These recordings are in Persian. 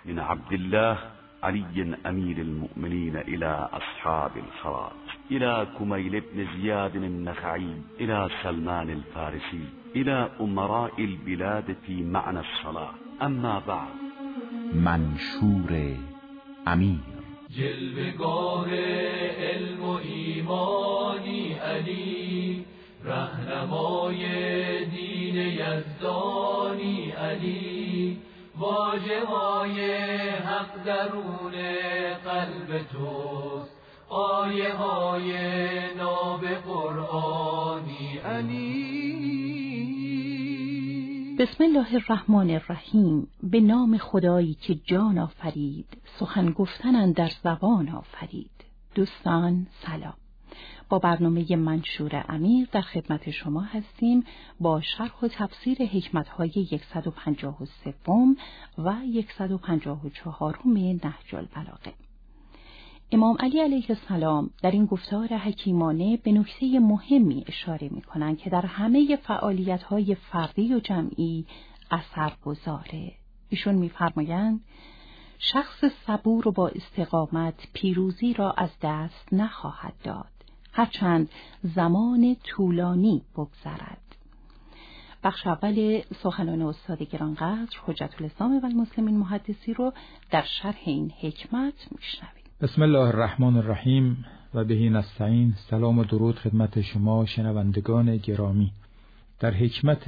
من عبد الله علي أمير المؤمنين إلى أصحاب الخراج، إلى كميل بن زياد النخعي، إلى سلمان الفارسي، إلى أمراء البلاد في معنى الصلاة. اما بعد. منشور امیر. جلوه‌گاه علم و ایمانی علی، رهنمای دین یزدانی علی، واژه‌های حق درون قلب توست، آیه‌های ناب قرآنی علی. بسم الله الرحمن الرحیم. به نام خدایی که جان آفرید، سخن گفتن اندر زبان آفرید. دوستان سلام. با برنامه منشور امیر در خدمت شما هستیم با شرح و تفسیر حکمت‌های 153 و 154 نهج البلاغه. امام علی علیه السلام در این گفتار حکیمانه به نکته مهمی اشاره می‌کنند که در همه فعالیت‌های فردی و جمعی اثر گذاره. ایشون می‌فرمایند شخص صبور و با استقامت پیروزی را از دست نخواهد داد، هرچند زمان طولانی بگذرد. بخش اول سخنان استاد گرانقدر حجت الاسلام و المسلمین محدثی رو در شرح این حکمت میشنویم. بسم الله الرحمن الرحیم و بهی نستعین. سلام و درود خدمت شما شنوندگان گرامی. در حکمت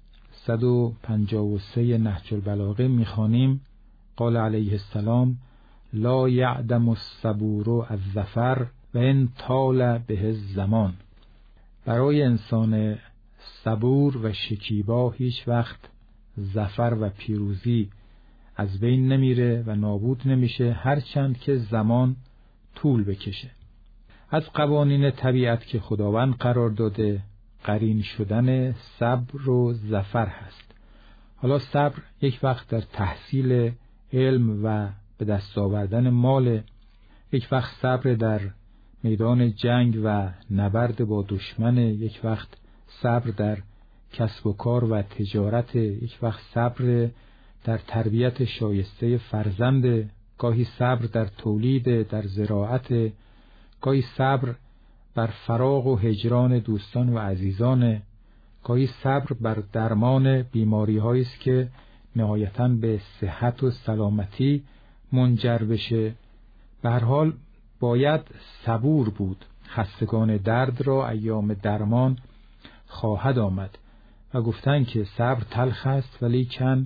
153 نهج البلاغه میخوانیم قال علیه السلام: لا یعدم الصبور الظفر و ان طال به الزمان. برای انسان صبور و شکیبا هیچ وقت ظفر و پیروزی از بین نمیره و نابود نمیشه، هرچند که زمان طول بکشه. از قوانین طبیعت که خداوند قرار داده قرین شدن صبر و ظفر هست. حالا صبر یک وقت در تحصیل علم و به دست آوردن مال، یک وقت صبر در میدان جنگ و نبرد با دشمن، یک وقت صبر در کسب و کار و تجارت، یک وقت صبر در تربیت شایسته فرزند، گاهی صبر در تولید، در زراعت، گاهی صبر بر فراق و هجران دوستان و عزیزان، گاهی صبر بر درمان بیماری هایی است که نهایتاً به صحت و سلامتی منجر بشه. به هر حال باید صبور بود. خستگان درد را ایام درمان خواهد آمد و گفتن که صبر تلخ است ولی کن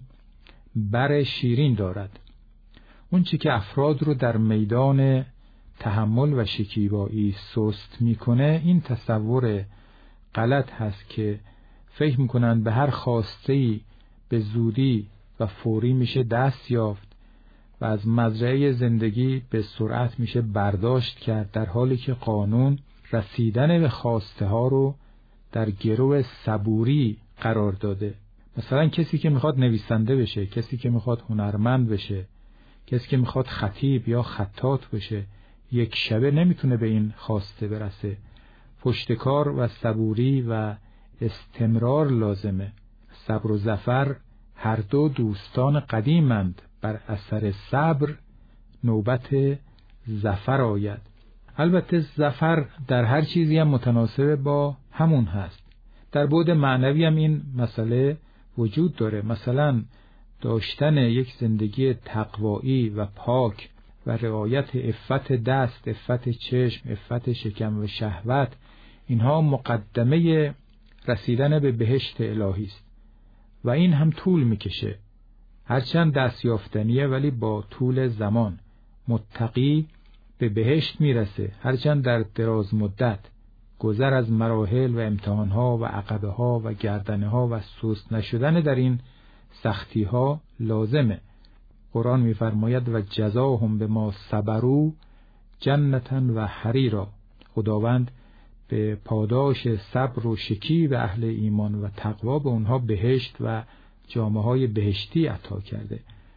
بر شیرین دارد. اون چی که افراد رو در میدان تحمل و شکیبایی سست میکنه این تصور غلط هست که فکر میکنن به هر خواسته‌ای به زودی و فوری میشه دست یافت و از مزرعه زندگی به سرعت میشه برداشت کرد، در حالی که قانون رسیدن به خواسته ها رو در گرو صبوری قرار داده. مثلا کسی که میخواد نویسنده بشه، کسی که میخواد هنرمند بشه، کسی که میخواد خطیب یا خطاط بشه، یک شبه نمیتونه به این خواسته برسه. پشتکار و صبوری و استمرار لازمه. صبر و ظفر هر دو دوستان قدیمند. بر اثر صبر نوبت ظفر آید. البته ظفر در هر چیزی هم متناسب با همون هست. در بعد معنوی هم این مسئله وجود داره. مثلا داشتن یک زندگی تقوایی و پاک و رعایت عفت دست، عفت چشم، عفت شکم و شهوت، اینها مقدمه رسیدن به بهشت الهی است و این هم طول میکشه. هرچند دستیافتنیه ولی با طول زمان. متقی به بهشت میرسه هرچند در دراز مدت. گذر از مراحل و امتحانها و عقبه‌ها و گردنه‌ها و سست نشدن در این سختی‌ها لازمه. قرآن می‌فرماید و جزاهم بما صبروا جنة و حریرا. خداوند به پاداش صبر و شکیب اهل ایمان و تقوا به اونها بهشت و جامه‌های بهشتی عطا کرده.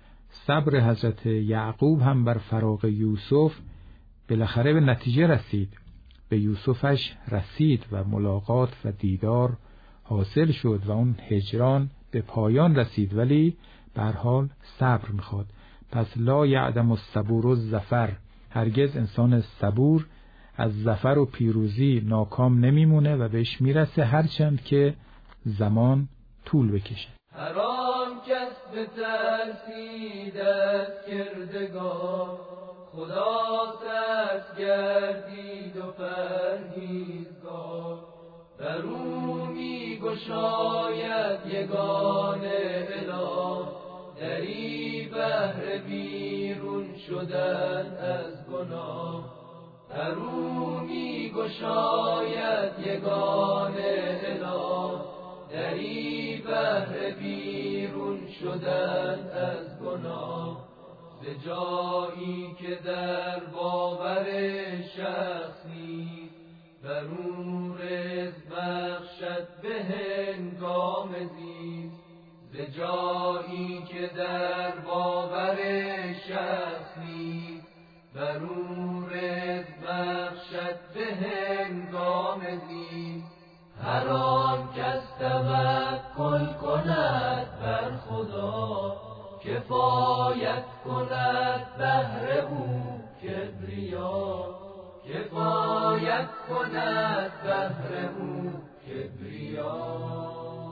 صبر حضرت یعقوب هم بر فراق یوسف بالاخره به نتیجه رسید. به یوسفش رسید و ملاقات و دیدار حاصل شد و اون هجران به پایان رسید، ولی به هر حال صبر میخواد. پس لا یعدم الصبور الظفر، هرگز انسان صبور از ظفر و پیروزی ناکام نمیمونه و بهش میرسه هرچند که زمان طول بکشه. هر آن کس بترسید از کردگار، خدا ترس گردید و پرهیزگار. بر او می گشاید یگانه اله، دری بهر بیرون شدن از گناه. بر او می گشاید یگانه اله، دری بهر بیرون شدن از گناه. ز جایی که در باور شخص نیست، بر او رزق بخشد به هنگام زیست. ز جایی که در باور شخص نیست، بر او رزق بخشد به هنگام زیست. هر آن کس توکل کند بر خدا، کفایت کند بهر او کبریا. کفایت کند بهر او کبریا.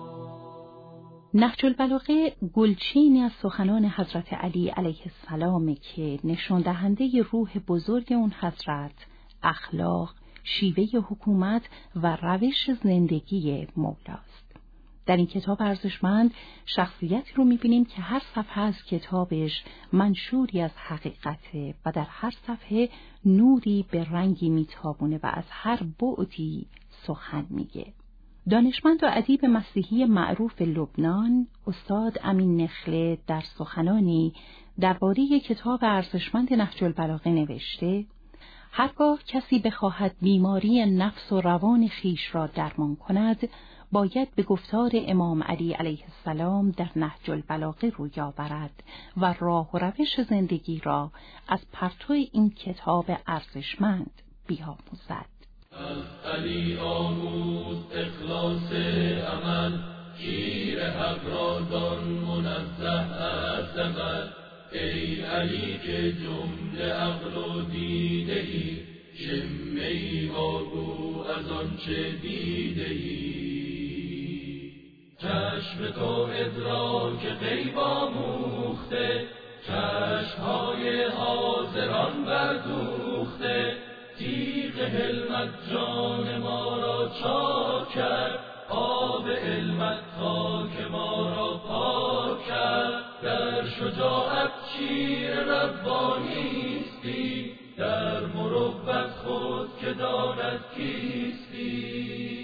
نهج البلاغه گلچینی از سخنان حضرت علی علیه السلام که نشان دهنده روح بزرگ اون حضرت، اخلاق، شیوه حکومت و روش زندگی مولاست. در این کتاب ارزشمند شخصیتی رو می‌بینیم که هر صفحه از کتابش منشوری از حقیقته و در هر صفحه نوری به رنگی میتابونه و از هر بعدی سخن میگه. دانشمند و ادیب مسیحی معروف لبنان، استاد امین نخله در سخنانی درباره کتاب ارزشمند نهج البلاغه نوشته: هرگاه کسی بخواهد بیماری نفس و روان خیش را درمان کند، باید به گفتار امام علی علیه السلام در نهج البلاغه روی آورد و راه و روش زندگی را از پرتو این کتاب ارزشمند بیاموزد. از علی آموز اخلاص عمل، شیر حق را دان منزه از عمل. ای علی که جمله عقل و دیده ای، شمه ای واگو از آنچه دیده ای. چشم تو ادراک غیب آموخته، چشمهای حاضران بردوخته. تیغ حلمت جان ما را چاک کرد، آب علمت خاک ما را پاک کرد. در شجاعت شیر ربانیستی، در مروت خود که داند کیستی.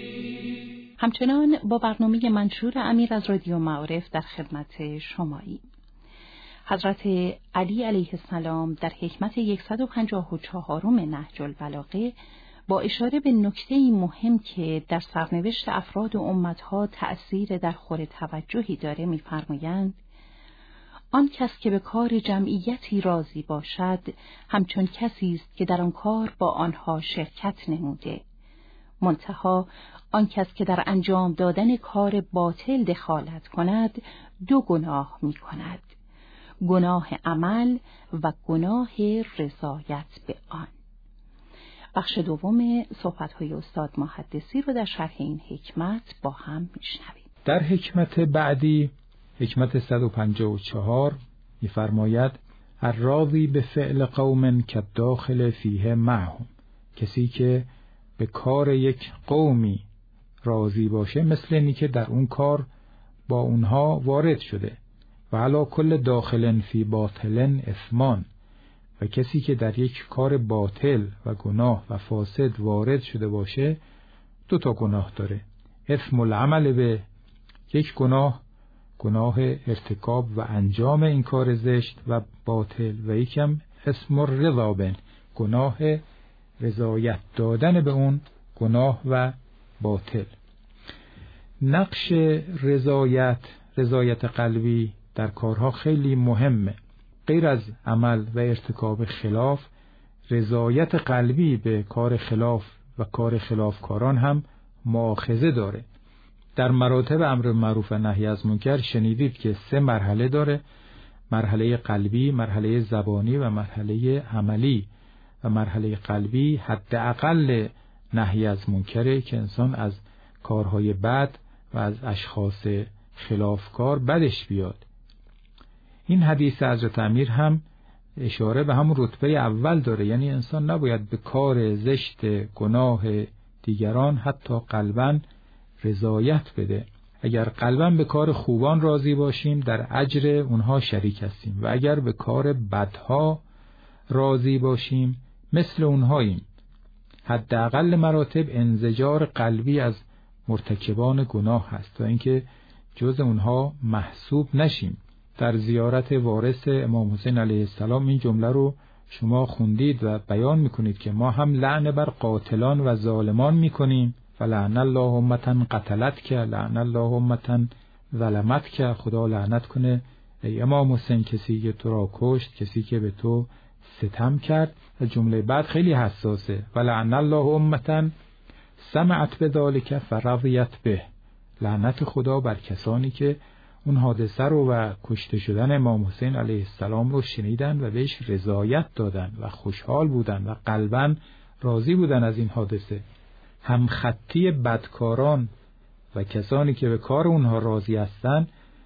همچنان با برنامه منشور امیر از رادیو معارف در خدمت شماییم. حضرت علی علیه السلام در حکمت 154 نهج البلاغه با اشاره به نکته‌ای مهم که در سرنوشت افراد و امتها تأثیر در خور توجهی داره می‌فرمایند: آن کس که به کار جمعیتی راضی باشد، همچون کسی است که در آن کار با آنها شرکت نموده. منتها آن کس که در انجام دادن کار باطل دخالت کند، دو گناه می‌کند: گناه عمل و گناه رضایت به آن. بخش دوم صحبت‌های استاد محدثی رو در شرح این حکمت با هم میشنویم. در حکمت بعدی، حکمت 154 می‌فرماید: الراضی به فعل قوم کالداخل فیه معهم، کسی که به کار یک قومی راضی باشه مثل اینی که در اون کار با اونها وارد شده. و علی کل داخل فی باطل اثمان، و کسی که در یک کار باطل و گناه و فاسد وارد شده باشه دو تا گناه داره. اثم العمل به، یک گناه ارتکاب و انجام این کار زشت و باطل، و یکم اثم الرضا به، گناه رضایت دادن به اون گناه و باطل. نقش رضایت قلبی در کارها خیلی مهمه. غیر از عمل و ارتکاب خلاف، رضایت قلبی به کار خلاف و کار خلافکاران هم مؤاخذه داره. در مراتب امر معروف و نهی از منکر شنیدید که 3 مرحله داره. مرحله قلبی، مرحله زبانی و مرحله عملی. و مرحله قلبی حداقل نهی از منکره که انسان از کارهای بد و از اشخاص خلافکار بدش بیاد. این حدیث حضرت امیر هم اشاره به همون رتبه اول داره، یعنی انسان نباید به کار زشت گناه دیگران حتی قلباً رضایت بده. اگر قلباً به کار خوبان راضی باشیم در اجر اونها شریک هستیم و اگر به کار بدها راضی باشیم مثل اونهاییم. حداقل مراتب انزجار قلبی از مرتکبان گناه هست تا اینکه جز اونها محسوب نشیم. در زیارت وارث امام حسین علیه السلام این جمله رو شما خوندید و بیان میکنید که ما هم لعن بر قاتلان و ظالمان میکنیم و لعن الله امة قتلتک، لعن الله امة ظلمتک، خدا لعنت کنه ای امام حسین کسی که تو را کشت، کسی که به تو ستم کرد. و جمله بعد خیلی حساسه، و لعن الله امة سمعت بذلک فرضیت به، لعنت خدا بر کسانی که اون حادثه رو و کشته شدن امام حسین علیه السلام رو شنیدن و بهش رضایت دادن و خوشحال بودن و قلباً راضی بودن از این حادثه. هم خطی بدکاران و کسانی که به کار اونها راضی هستن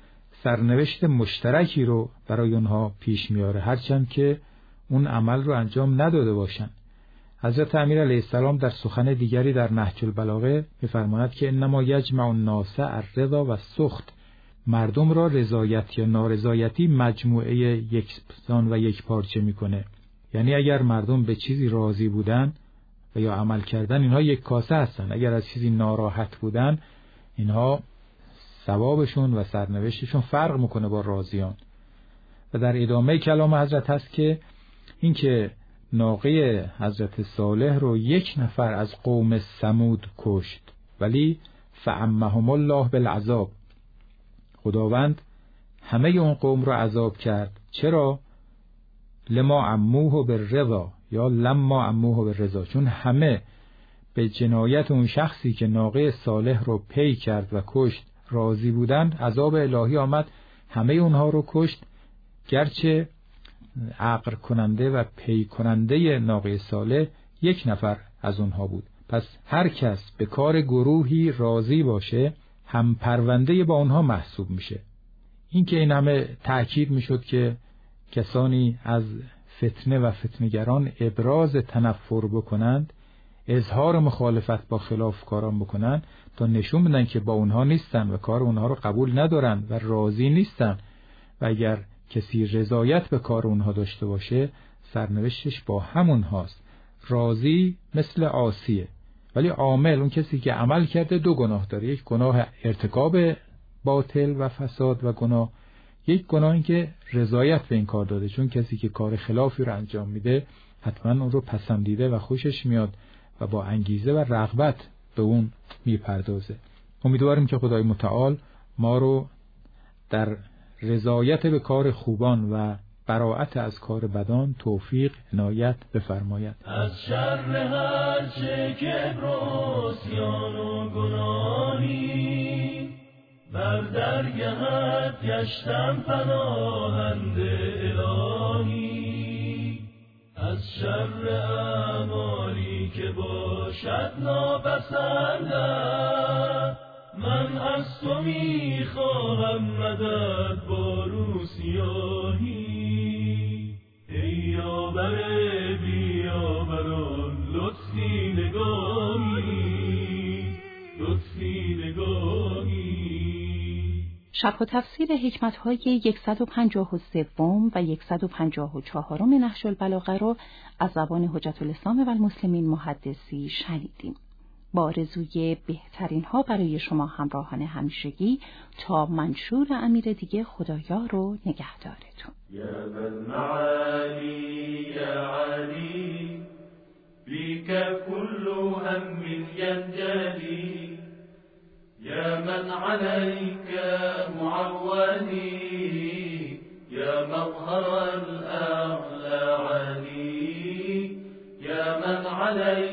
سرنوشت مشترکی رو برای اونها پیش میاره، هرچند که اون عمل رو انجام نداده باشن. حضرت امیر علیه السلام در سخن دیگری در نهج البلاغه می‌فرماید که انما یجمع الناس الرضا و السخط، مردم را رضایت یا نارضایتی مجموعه یکسان و یک پارچه میکنه. یعنی اگر مردم به چیزی راضی بودن و یا عمل کردن اینها یک کاسه هستن، اگر از چیزی ناراحت بودن اینها ثوابشون و سرنوشتشون فرق میکنه با راضیان. و در ادامه کلام حضرت هست که اینکه ناقه حضرت صالح رو یک نفر از قوم ثمود کشت ولی فعمهم الله بالعذاب، خداوند همه اون قوم رو عذاب کرد. چرا؟ لما عموه بالرضا یا لما عموه بالرضا، چون همه به جنایت اون شخصی که ناقه صالح رو پی کرد و کشت راضی بودند، عذاب الهی آمد همه اونها رو کشت، گرچه عقر کننده و پی کننده ناقه صالح یک نفر از اونها بود. پس هر کس به کار گروهی راضی باشه هم پرونده با اونها محسوب میشه. این که این همه تأکید میشد که کسانی از فتنه و فتنگران ابراز تنفر بکنند، اظهار مخالفت با خلافکاران بکنند تا نشون بدن که با اونها نیستن و کار اونها رو قبول ندارن و راضی نیستن. و اگر کسی رضایت به کار اونها داشته باشه سرنوشتش با همون هاست. راضی مثل عاصیه، ولی عامل اون کسی که عمل کرده دو گناه داره، یک گناه ارتکاب باطل و فساد و گناه، یک گناهی که رضایت به این کار داده، چون کسی که کار خلافی رو انجام میده حتما اون رو پسندیده و خوشش میاد و با انگیزه و رغبت به اون میپردازه. امیدواریم که خدای متعال ما رو در رضایت به کار خوبان و براءت از کار بدان توفیق عنایت بفرماید. از شر هر چه کبر و عصیان و گناهی بر درگهت گشتم پناهند الهی. از شر اعمالی که باشد ناپسندم من از تو میخواهم مدد با رو سیاهی. ای یاور بیاوران لطفی نگاهی، لطفی نگاهی. شرح و تفسیر حکمت‌های 153 و 154 نهج البلاغه را از زبان حجت الاسلام و المسلمین محدثی شنیدیم. با آرزوی بهترین ها برای شما همراهان همیشگی تا منشور امیر دیگه، خدایار و نگهدارتون. یا من معالی یا علی بیک کل هم ینجلی، یا من علیک معولی، یا مظهر الاعلى علی، یا من علیک